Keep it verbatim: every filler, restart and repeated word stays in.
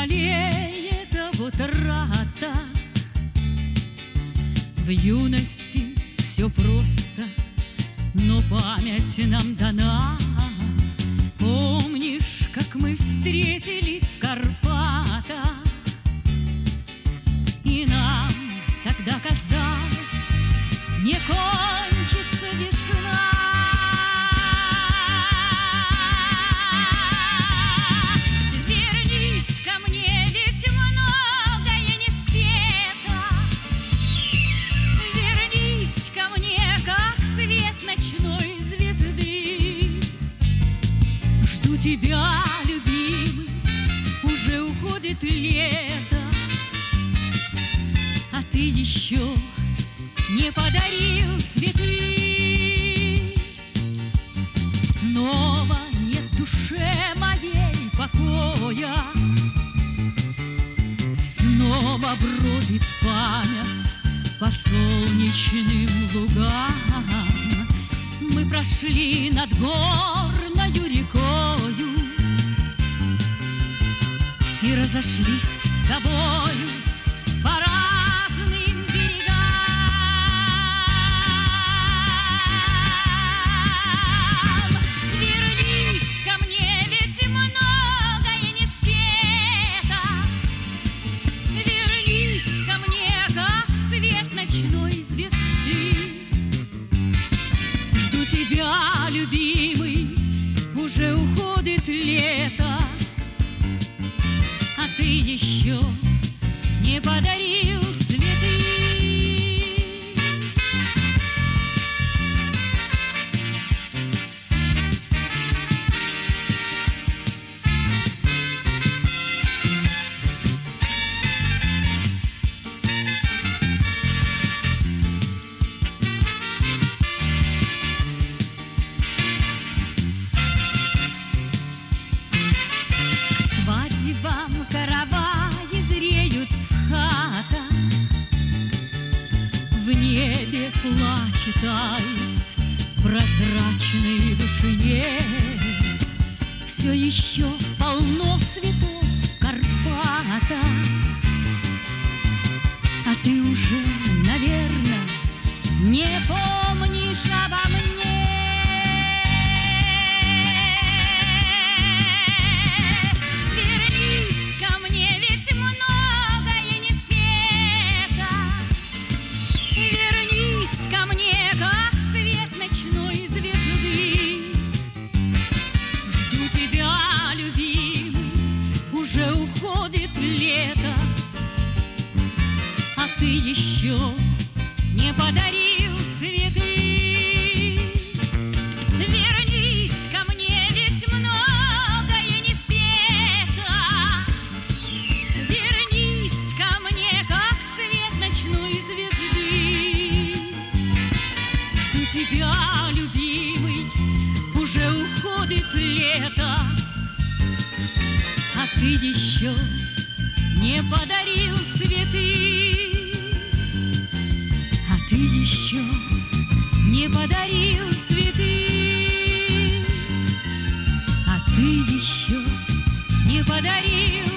жалеет вот утрата. В юности все просто, но память нам дана. Помнишь, как мы встретились в Карпатах? И нам тогда казалось, не кончится весна. Вернись ко мне, ведь многое не спето. Вернись ко мне, как свет ночной звезды. Жду тебя, любимый, уже уходит лето, а ты еще не подарил цветы. Снова нет душе моей покоя, снова бродит память по солнечным лугам. Мы прошли над горною рекою и разошлись с тобою по разным берегам. Вернись ко мне, ведь многое не спето. Вернись ко мне, как свет ночной звезды. Жду тебя, любимый, уже уходит лето, а ты еще не подарил цветы. Свадьбам караваи зреют в хатах, в небе плачет аист в прозрачной вышине. Все еще полно цветов в Карпатах, а ты уже, наверное, не помнишь обо мне. Вернись ко мне, ведь многое не спето. Вернись ко мне, как свет ночной звезды. Жду тебя, любимый, уже уходит лето, а ты еще не подарил цветы. Вернись ко мне, ведь многое не спето. Вернись ко мне, как свет ночной звезды. Жду тебя, любимый, уже уходит лето, а ты еще не подарил цветы. А ты еще не подарил цветы. А ты еще не подарил